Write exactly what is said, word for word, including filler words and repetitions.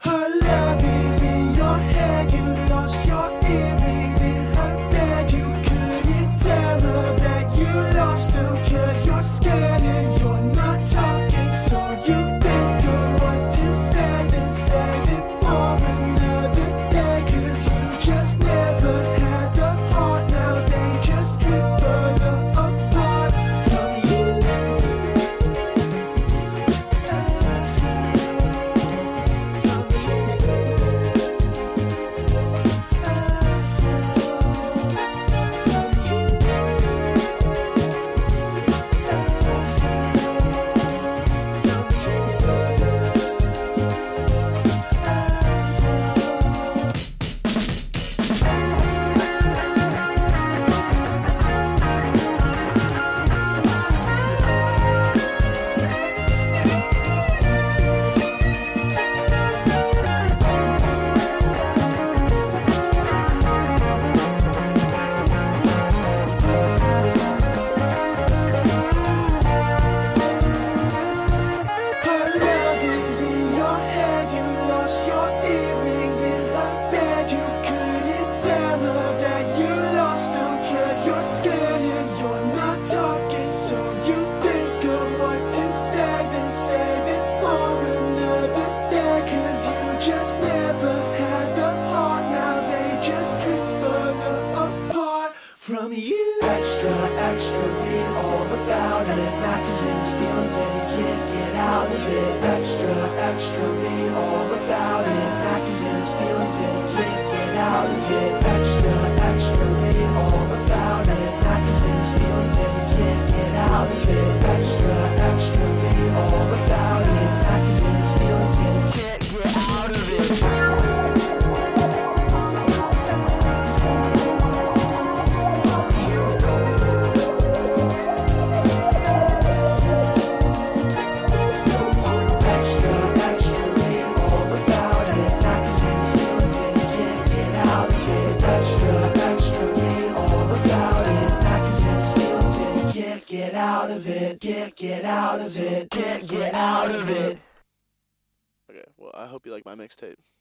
Her love is in your head, you lost your earrings in her bed. You couldn't tell her that you lost them, cause you're scared and you're not talking. So you think of what to say and save it for another day, cause you just never had the heart. Now they just drift further apart from you. Scared and you're not talking, so you think of what to say, then save it for another day, cause you just never had the heart. Now they just drift further apart from you. Extra, extra, read all about it. Magazines, feelings, and you can't get out of it. Extra, extra, read all about it. Magazines, feelings, and you can't get out of it. Extra, extra, read all about it. Magazines, feelings, and you can't get out of it. Extra, extra, read all about it. Magazines, feelings, and you can't get out of it. Get out of it, get, get out of it, get, get out of it. Okay, well, I hope you like my mixtape.